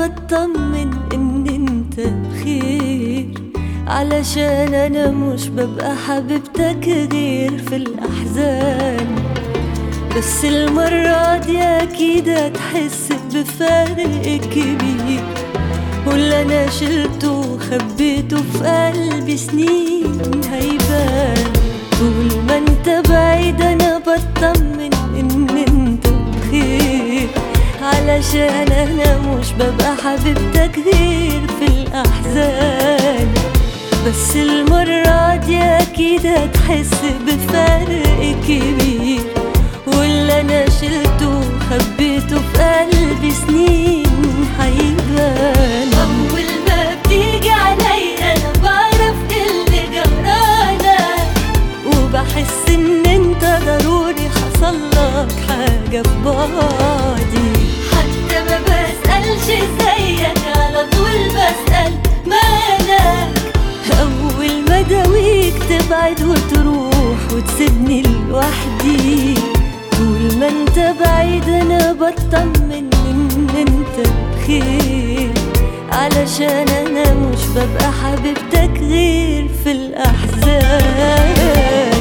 بطمن ان انت بخير، علشان انا مش ببقى حبيبتك غير في الاحزان. بس المرة دي اكيد هتحس بفرق كبير، واللي انا شلته وخبيته في قلبي سنين هيبان. طول ما انت بعيد انا بطمن ان انت بخير، علشان انا مش ببقى حبيبتك غير في الاحزان. بس المرة دي اكيد هتحس بفرق كبير، واللي انا شلته وخبيته في قلبي سنين هيبان. اول ما بتيجي عليا انا بعرف اللي جرالك، وبحس ان انت ضروري حصلك حاجة في بعدي. حتى ما بسألش زيك على طول بسأل مالك، اول ما داويك تبعد وتروح وتسيبني لوحدي. طول ما انت بعيد انا بطمن ان انت بخير، علشان انا مش ببقى حبيبتك غير في الاحزان.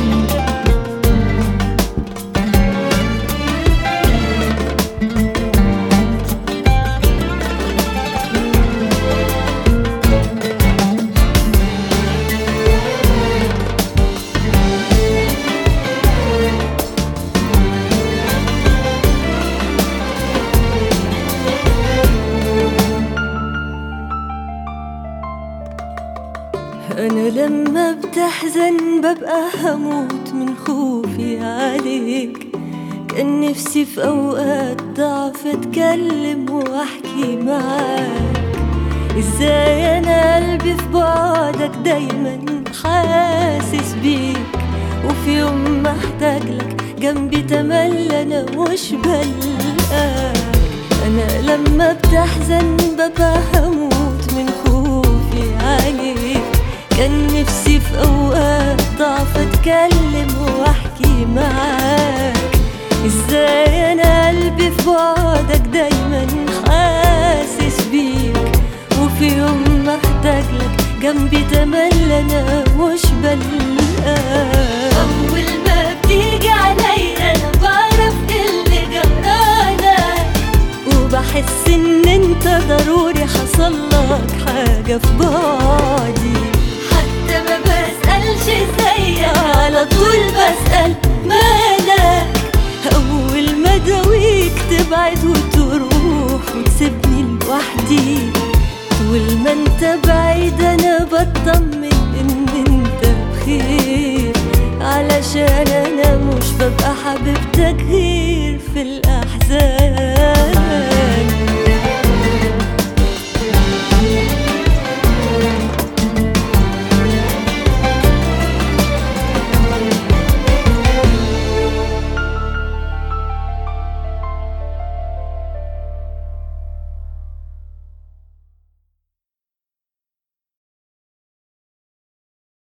أنا لما بتحزن ببقى هموت من خوفي عليك. كان نفسي في أوقات ضعف أتكلم وأحكي معاك. إزاي أنا قلبي في بعدك دايما حاسس بيك، وفي يوم محتاجلك جنبي تملى أنا مش بلقاك. أنا لما بتحزن ببقى هموت من خوفي عليك. كان نفسي في أوقات ضعف أتكلم وأحكي معاك. إزاي أنا قلبي في بعدك دايما حاسس بيك، وفي يوم محتاجلك جنبي تملى أنا مش بلقاك. أول ما بتيجي عليا أنا بعرف اللي جرالك، وبحس إن أنت ضروري حصلك حاجة في بعدي. ما بسألش زيك على طول بسأل مالك، أول ما داويك تبعد وتروح وتسيبني لوحدي. طول ما انت بعيد أنا بطمن إن انت بخير، علشان أنا مش ببقى حبيبتك غير في الأحزان.